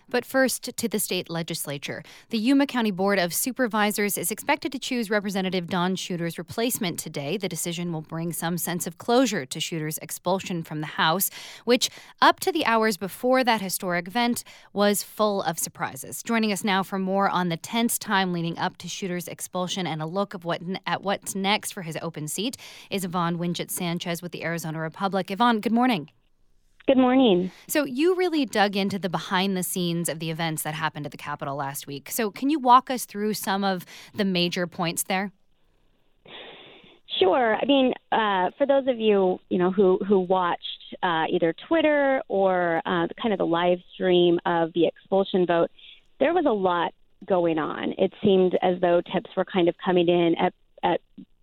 But first, to the state legislature. The Yuma County Board of Supervisors is expected to choose Representative Don Shooter's replacement today. The decision will bring some sense of closure to Shooter's expulsion from the House, which, up to the hours before that historic event, was full of surprises. Joining us now for more on the tense time leading up to Shooter's expulsion and a look at what's next for his open seat is Yvonne Wingett Sanchez with the Arizona Republic. Yvonne, good morning. Good morning. So you really dug into the behind the scenes of the events that happened at the Capitol last week. So can you walk us through some of the major points there? Sure. I mean, for those of you, who watched either Twitter or kind of the live stream of the expulsion vote, there was a lot going on. It seemed as though tips were kind of coming in at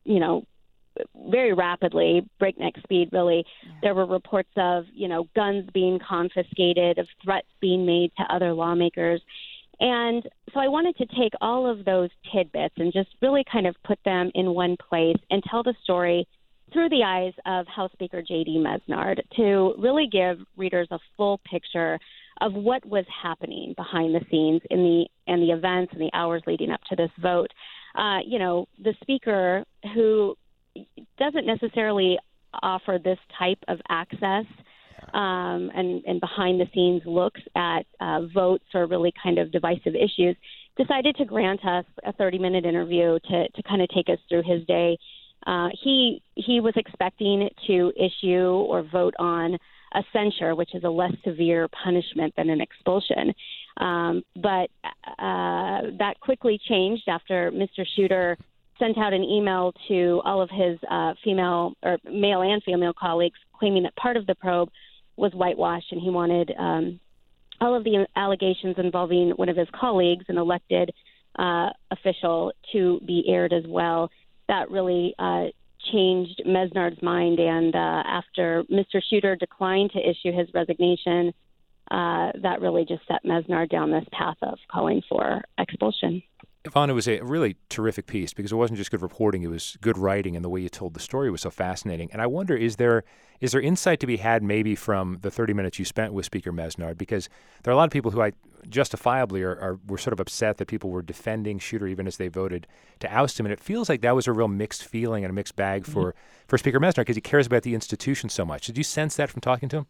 very rapidly, breakneck speed, really. Yeah. There were reports of, guns being confiscated, of threats being made to other lawmakers. And so I wanted to take all of those tidbits and just really kind of put them in one place and tell the story through the eyes of House Speaker J.D. Mesnard to really give readers a full picture of what was happening behind the scenes in the events and the hours leading up to this vote. The speaker who doesn't necessarily offer this type of access and behind-the-scenes looks at votes or really kind of divisive issues, decided to grant us a 30-minute interview to kind of take us through his day. He was expecting to issue or vote on a censure, which is a less severe punishment than an expulsion. But that quickly changed after Mr. Shooter sent out an email to all of his male and female colleagues claiming that part of the probe was whitewashed, and he wanted all of the allegations involving one of his colleagues, an elected official, to be aired as well. That really changed Mesnard's mind, and after Mr. Shooter declined to issue his resignation, that really just set Mesnard down this path of calling for expulsion. Yvonne, it was a really terrific piece because it wasn't just good reporting, it was good writing, and the way you told the story was so fascinating. And I wonder, is there insight to be had maybe from the 30 minutes you spent with Speaker Mesnard? Because there are a lot of people who justifiably were sort of upset that people were defending Shooter even as they voted to oust him. And it feels like that was a real mixed feeling and a mixed bag for Speaker Mesnard because he cares about the institution so much. Did you sense that from talking to him?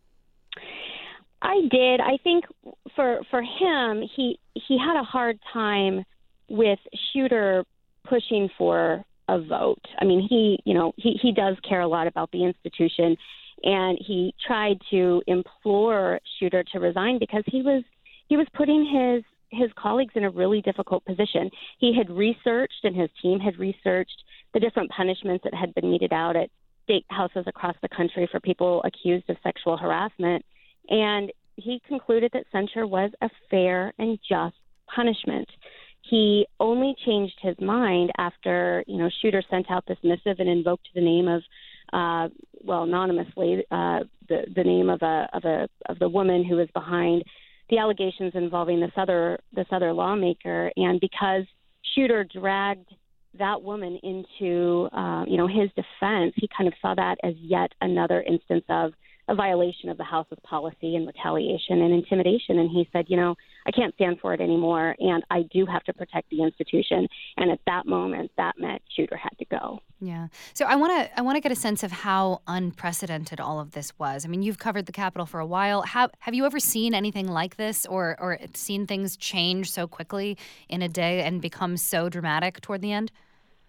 I did. I think for him, he had a hard time with Shooter pushing for a vote. I mean, he does care a lot about the institution, and he tried to implore Shooter to resign because he was putting his colleagues in a really difficult position. He had researched, and his team had researched, the different punishments that had been meted out at state houses across the country for people accused of sexual harassment, and he concluded that censure was a fair and just punishment. He only changed his mind after, Shooter sent out this missive and invoked the name of, anonymously, the name of the woman who was behind the allegations involving this other lawmaker. And because Shooter dragged that woman into, his defense, he kind of saw that as yet another instance of a violation of the House's policy and retaliation and intimidation. And he said, I can't stand for it anymore, and I do have to protect the institution. And at that moment, that meant Shooter had to go. Yeah. So I want to get a sense of how unprecedented all of this was. I mean, you've covered the Capitol for a while. Have you ever seen anything like this or seen things change so quickly in a day and become so dramatic toward the end?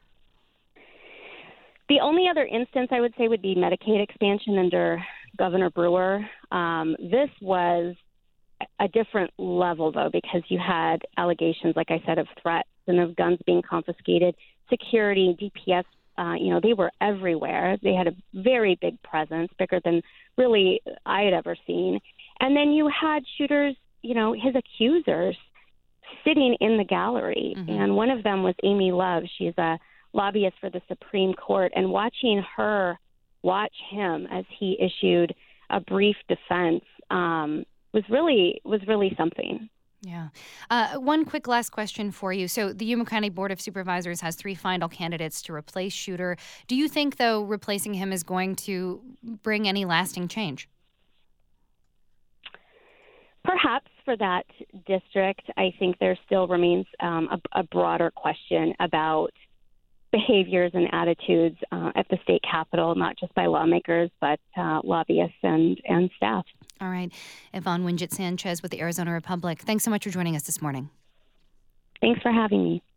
The only other instance I would say would be Medicaid expansion under Governor Brewer. This was a different level, though, because you had allegations, like I said, of threats and of guns being confiscated, security, DPS. They were everywhere. They had a very big presence, bigger than really I had ever seen. And then you had Shooter's, his accusers sitting in the gallery. Mm-hmm. And one of them was Amy Love. She's a lobbyist for the Supreme Court. And watching her watch him as he issued a brief defense was really something. Yeah. One quick last question for you. So the Yuma County Board of Supervisors has 3 final candidates to replace Shooter. Do you think, though, replacing him is going to bring any lasting change? Perhaps for that district, I think there still remains a broader question about behaviors and attitudes at the state capitol, not just by lawmakers, but lobbyists and staff. All right. Yvonne Wingett Sanchez with the Arizona Republic. Thanks so much for joining us this morning. Thanks for having me.